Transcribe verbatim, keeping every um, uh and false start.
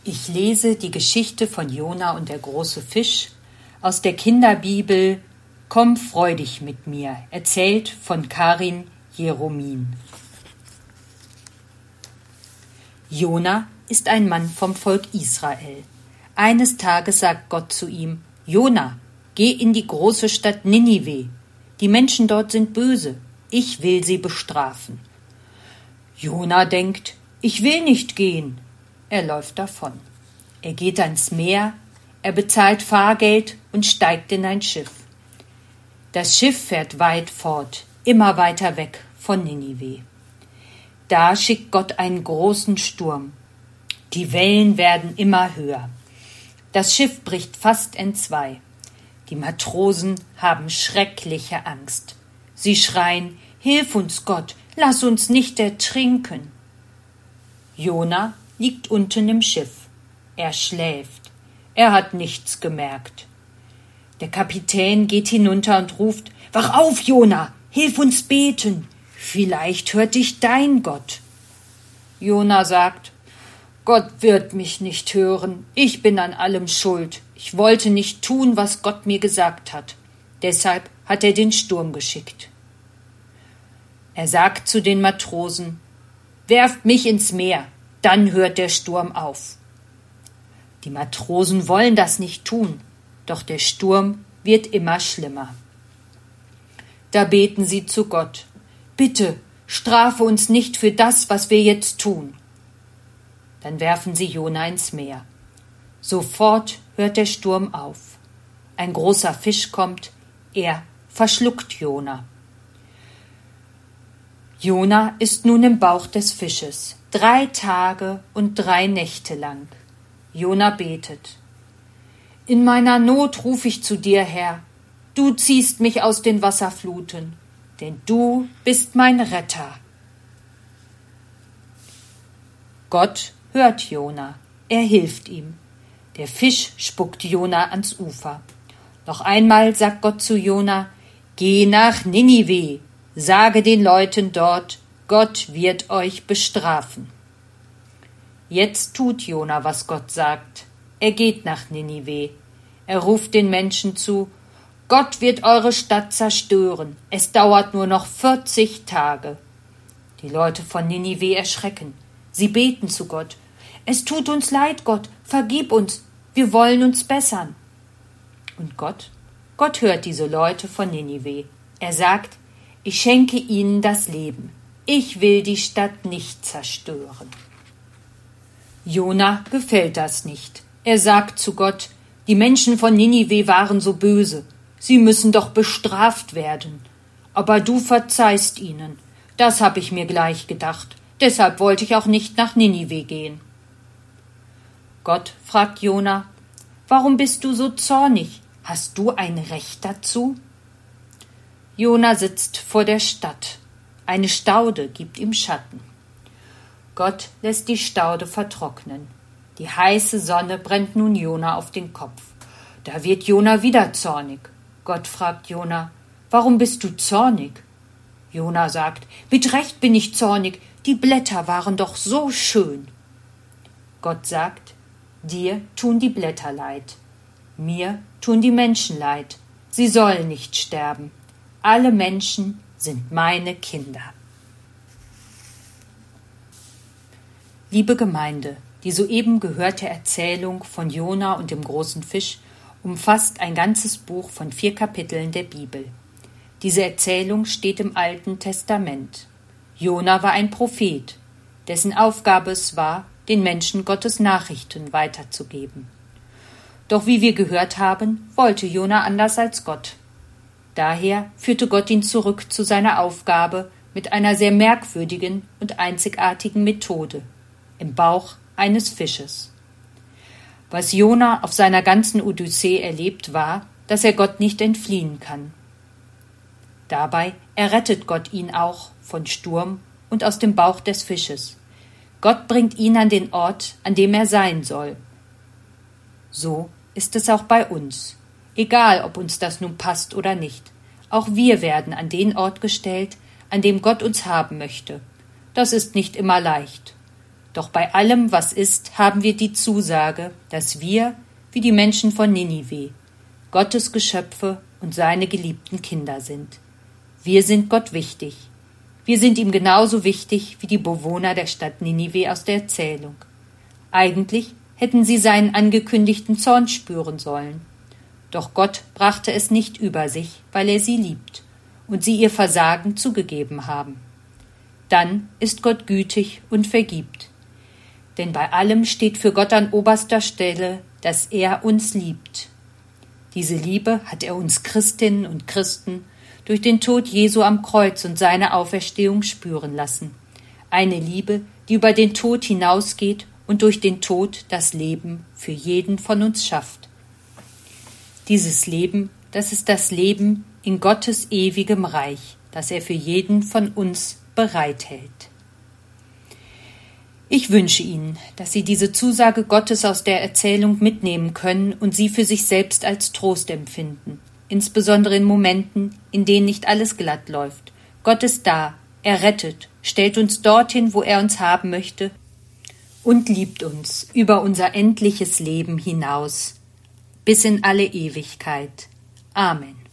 Ich lese die Geschichte von Jona und der große Fisch aus der Kinderbibel Komm freudig mit mir, erzählt von Karin Jeromin. Jona ist ein Mann vom Volk Israel. Eines Tages sagt Gott zu ihm: Jona, geh in die große Stadt Ninive. Die Menschen dort sind böse. Ich will sie bestrafen. Jona denkt: Ich will nicht gehen. Er läuft davon. Er geht ans Meer, er bezahlt Fahrgeld und steigt in ein Schiff. Das Schiff fährt weit fort, immer weiter weg von Ninive. Da schickt Gott einen großen Sturm. Die Wellen werden immer höher. Das Schiff bricht fast entzwei. Die Matrosen haben schreckliche Angst. Sie schreien: Hilf uns, Gott, lass uns nicht ertrinken. Jona liegt unten im Schiff. Er schläft. Er hat nichts gemerkt. Der Kapitän geht hinunter und ruft: Wach auf, Jona, hilf uns beten. Vielleicht hört dich dein Gott. Jona sagt: Gott wird mich nicht hören. Ich bin an allem schuld. Ich wollte nicht tun, was Gott mir gesagt hat. Deshalb hat er den Sturm geschickt. Er sagt zu den Matrosen: Werft mich ins Meer, dann hört der Sturm auf. Die Matrosen wollen das nicht tun, doch der Sturm wird immer schlimmer. Da beten sie zu Gott: Bitte, strafe uns nicht für das, was wir jetzt tun. Dann werfen sie Jona ins Meer. Sofort hört der Sturm auf. Ein großer Fisch kommt, er verschluckt Jona. Jona ist nun im Bauch des Fisches, drei Tage und drei Nächte lang. Jona betet: In meiner Not rufe ich zu dir, Herr. Du ziehst mich aus den Wasserfluten, denn du bist mein Retter. Gott hört Jona, er hilft ihm. Der Fisch spuckt Jona ans Ufer. Noch einmal sagt Gott zu Jona: Geh nach Ninive, sage den Leuten dort, Gott wird euch bestrafen. Jetzt tut Jona, was Gott sagt. Er geht nach Ninive. Er ruft den Menschen zu: Gott wird eure Stadt zerstören. Es dauert nur noch vierzig Tage. Die Leute von Ninive erschrecken. Sie beten zu Gott: Es tut uns leid, Gott, vergib uns, wir wollen uns bessern. Und Gott? Gott hört diese Leute von Ninive. Er sagt: Ich schenke ihnen das Leben. Ich will die Stadt nicht zerstören. Jona gefällt das nicht. Er sagt zu Gott: Die Menschen von Ninive waren so böse. Sie müssen doch bestraft werden. Aber du verzeihst ihnen. Das habe ich mir gleich gedacht. Deshalb wollte ich auch nicht nach Ninive gehen. Gott fragt Jona: Warum bist du so zornig? Hast du ein Recht dazu? Jona sitzt vor der Stadt. Eine Staude gibt ihm Schatten. Gott lässt die Staude vertrocknen. Die heiße Sonne brennt nun Jona auf den Kopf. Da wird Jona wieder zornig. Gott fragt Jona: Warum bist du zornig? Jona sagt: Mit Recht bin ich zornig. Die Blätter waren doch so schön. Gott sagt: Dir tun die Blätter leid. Mir tun die Menschen leid. Sie sollen nicht sterben. Alle Menschen sind meine Kinder. Liebe Gemeinde, die soeben gehörte Erzählung von Jona und dem großen Fisch umfasst ein ganzes Buch von vier Kapiteln der Bibel. Diese Erzählung steht im Alten Testament. Jona war ein Prophet, dessen Aufgabe es war, den Menschen Gottes Nachrichten weiterzugeben. Doch wie wir gehört haben, wollte Jona anders als Gott. Daher führte Gott ihn zurück zu seiner Aufgabe mit einer sehr merkwürdigen und einzigartigen Methode: im Bauch eines Fisches. Was Jona auf seiner ganzen Odyssee erlebt, war, dass er Gott nicht entfliehen kann. Dabei errettet Gott ihn auch von Sturm und aus dem Bauch des Fisches. Gott bringt ihn an den Ort, an dem er sein soll. So ist es auch bei uns. Egal, ob uns das nun passt oder nicht. Auch wir werden an den Ort gestellt, an dem Gott uns haben möchte. Das ist nicht immer leicht. Doch bei allem, was ist, haben wir die Zusage, dass wir, wie die Menschen von Ninive, Gottes Geschöpfe und seine geliebten Kinder sind. Wir sind Gott wichtig. Wir sind ihm genauso wichtig wie die Bewohner der Stadt Ninive aus der Erzählung. Eigentlich hätten sie seinen angekündigten Zorn spüren sollen. Doch Gott brachte es nicht über sich, weil er sie liebt und sie ihr Versagen zugegeben haben. Dann ist Gott gütig und vergibt. Denn bei allem steht für Gott an oberster Stelle, dass er uns liebt. Diese Liebe hat er uns Christinnen und Christen durch den Tod Jesu am Kreuz und seine Auferstehung spüren lassen. Eine Liebe, die über den Tod hinausgeht und durch den Tod das Leben für jeden von uns schafft. Dieses Leben, das ist das Leben in Gottes ewigem Reich, das er für jeden von uns bereithält. Ich wünsche Ihnen, dass Sie diese Zusage Gottes aus der Erzählung mitnehmen können und sie für sich selbst als Trost empfinden, insbesondere in Momenten, in denen nicht alles glatt läuft. Gott ist da, er rettet, stellt uns dorthin, wo er uns haben möchte und liebt uns über unser endliches Leben hinaus, bis in alle Ewigkeit. Amen.